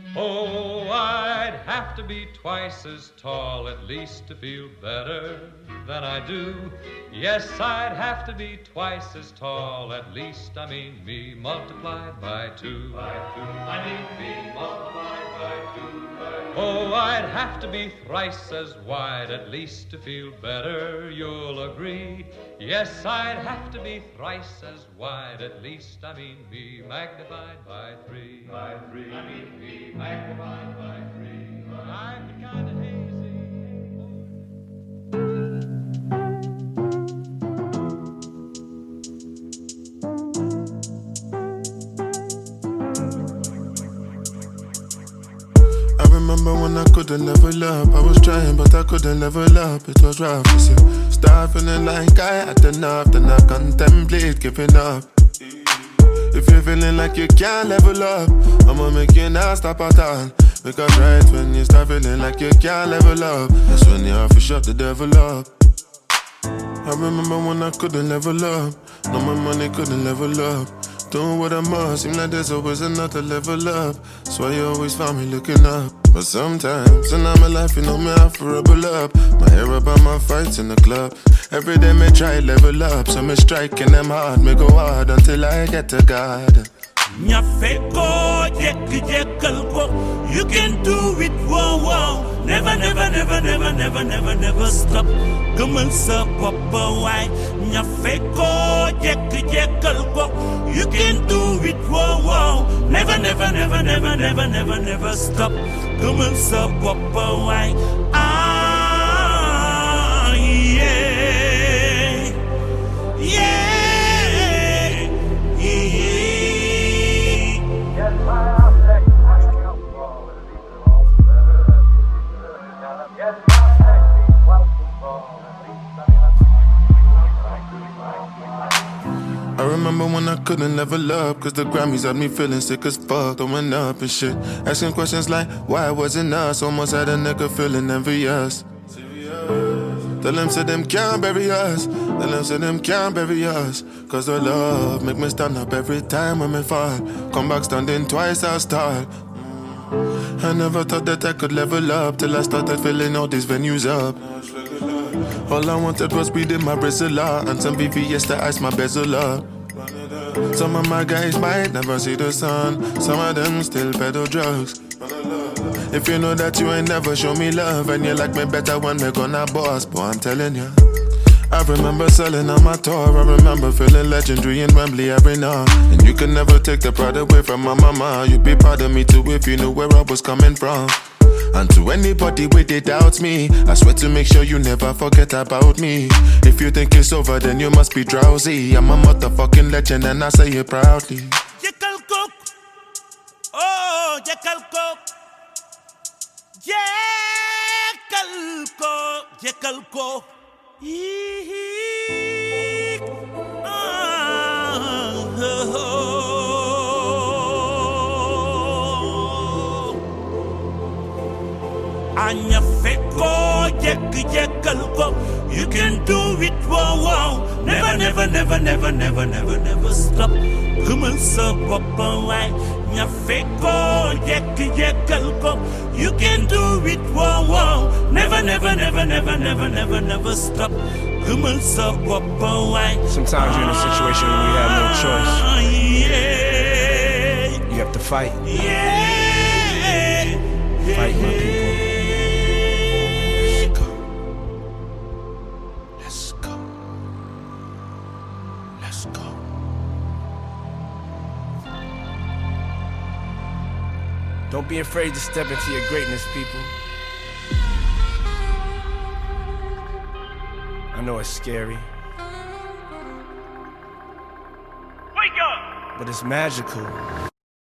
Oh, I'd have to be twice as tall at least to feel better than I do. Yes, I'd have to be twice as tall at least, I mean me multiplied by two. I mean me multiplied by two. Oh, I'd have to be thrice as wide at least to feel better, you'll agree. Yes, I'd have to be thrice as wide at least, I mean me magnified by three. I mean me magnified by three. I've been kind of hazy. I remember when I couldn't level up. I was trying but I couldn't level up. It was rough, you see. Start feeling like I had enough, then I contemplate giving up. If you're feeling like you can't level up, I'ma make you not stop at all. Because right when you start feeling like you can't level up, that's when you have to shut the devil up. I remember when I couldn't level up. No, my money couldn't level up. Doing what I must, seem like there's always another level up. That's why you always find me looking up. But sometimes, in my life, you know me, I have to rebel up. My hair up on my fights in the club. Every day me try level up. So me striking them hard, me go hard until I get to God. You can do it, wow, wow. Never, never, never, never, never, never, never stop. Come on, sir, papa, why? You can do it, wow, wow. Never, never, never, never, never, never, never stop. Come on, sir, papa, why? Ah, yeah, yeah. I remember when I couldn't level up, cause the Grammys had me feeling sick as fuck, throwing up and shit. Asking questions like, why wasn't us? Almost had a nigga feeling envious. Tell them say them can't bury us. Tell them say them can't bury us. Cause the love make me stand up every time when me fall. Come back standing twice as tall. I never thought that I could level up till I started filling all these venues up. All I wanted was weed in my Brazilla and some VVS to ice my bezel up. Some of my guys might never see the sun. Some of them still peddle drugs. If you know that you ain't never show me love and you like me better when me gonna boss, boy, I'm telling you. I remember selling on my tour. I remember feeling legendary in Wembley every night. And you could never take the pride away from my mama. You'd be proud of me too if you knew where I was coming from. And to anybody with it doubts me, I swear to make sure you never forget about me. If you think it's over, then you must be drowsy. I'm a motherfucking legend and I say it proudly. Jekyll Cook. Oh, Jekyll Cook. Jekyll Cook. Jekyll Cook. Anya feko, jekyll, you can do it, wow, wow. Never, never, never, never, never, never, never stop. Come on, sir, papa, why? Anya feko, jekyll, you can do it, wow, wow. Never, never, never, never, never, never, never stop. Come on, sir, papa, why? Sometimes you're in a situation where you have no choice. Yeah. You have to fight. Yeah. Fight, my people. Don't be afraid to step into your greatness, people. I know it's scary. Wake up! But it's magical.